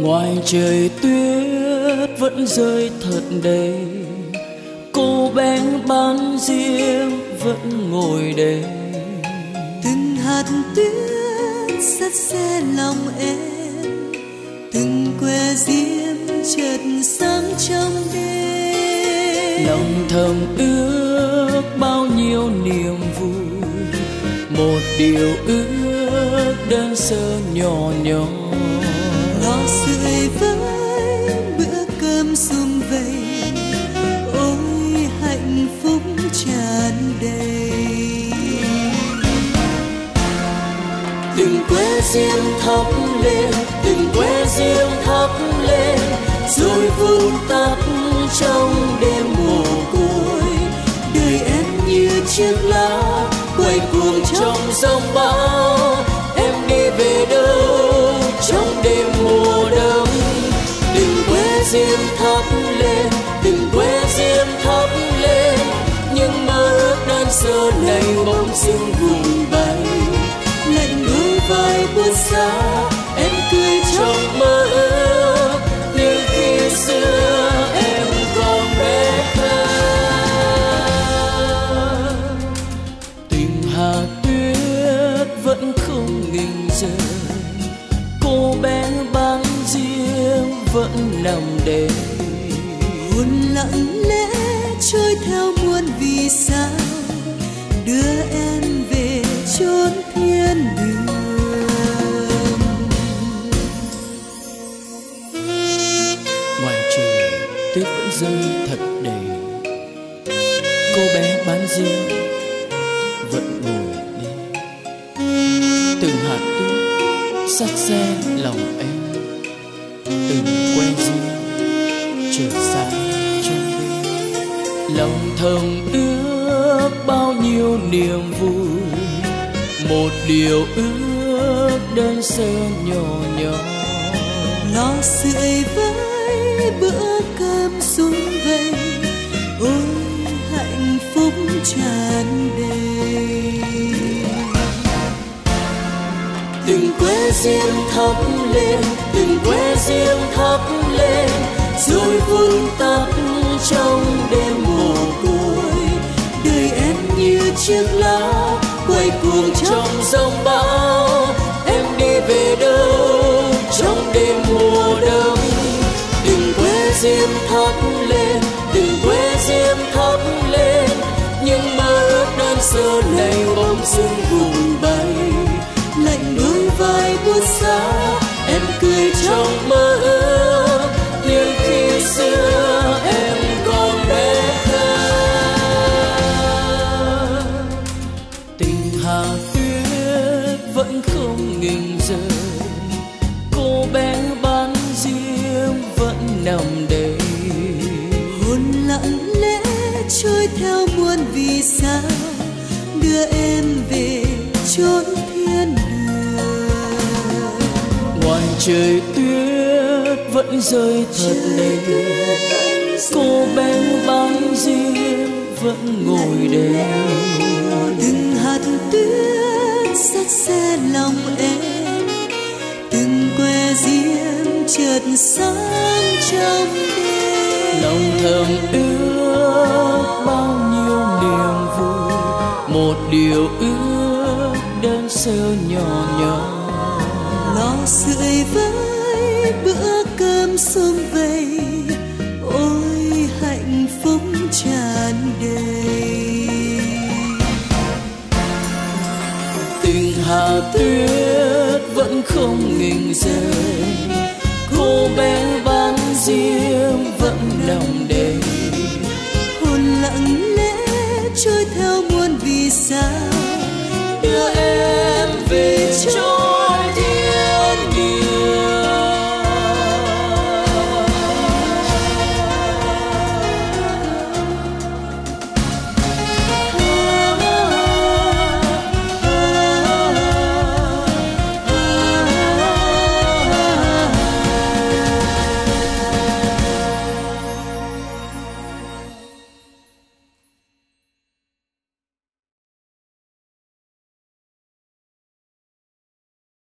Ngoài trời tuyết vẫn rơi thật đầy, cô bé bán diêm vẫn ngồi đây. Từng hạt tuyết sắt xe lòng em, từng que diêm chợt sáng trong đêm. Lòng thầm ước bao nhiêu niềm vui, một điều ước đơn sơ nhỏ nhỏ. Lò sưởi với bữa cơm sum vầy, ôi hạnh phúc tràn đầy. Từng que diêm thắp lên, từng que diêm thắp lên, rồi vụt tắt trong đêm mồ côi. Đời em như chiếc lá quay cuồng trong giông bão, em đi về đâu trong đêm mùa đông. Từng que diêm thắp lên, từng que diêm thắp lên, nhưng mơ ước đơn sơ này bỗng dưng vùng bay. Lạnh đôi vai buốt giá, em cười trong mơ ước như khi xưa em còn bé thơ. Tình hà tuyết vẫn không ngừng rơi, cô bé bán diêm vẫn nằm đây. Buồn lặng lẽ trôi theo muôn vì sao, đưa em về chốn thiên đường. Ngoài trời tuyết vẫn rơi thật đầy, cô bé bán diêm vẫn ngồi đây. Từng hạt tuyết sắt xe lòng em, từng que diêm trở sáng trong đêm. Lòng thầm ước bao nhiêu niềm vui, một điều ước đơn sơ nhỏ nhỏ. Lò sưởi với bữa cơm sum vầy, ôi hạnh phúc tràn đầy. Từng que diêm thắp lên, từng que diêm thắp lên, rồi vụt tắt trong đêm mồ côi. Đời em như chiếc lá quay cuồng trong giông bão, em đi về đâu trong đêm mùa đông. Từng que diêm thắp lên, từng que diêm thắp lên, nhưng mơ ước đơn sơ này bỗng dưng vùng bay. Lạnh đôi vai buốt giá, em cười trong mơ ước như khi xưa em còn bé thơ. Tình hà tuyết vẫn không ngừng rơi, cô bé bán diêm vẫn nằm đây. Hồn lặng lẽ trôi theo muôn vì sao, đưa em về chốn thiên đường. Ngoài trời tuyết vẫn rơi thật đầy, cô bé bán diêm vẫn ngồi đây. Từng hạt tuyết sắt xe lòng em, từng que diêm chợt sáng trong đêm. Lòng thầm ước bao nhiêu niềm vui, một điều ước đơn sơ nhỏ nhỏ. Lò sưởi với bữa cơm sum vầy, ôi hạnh phúc tràn đầy. Từng hà tuyết vẫn không ngừng rơi, cô bé bán diêm vẫn nằm đây. Hồn lặng lẽ trôi theo muôn vì sao, đưa em về chỗ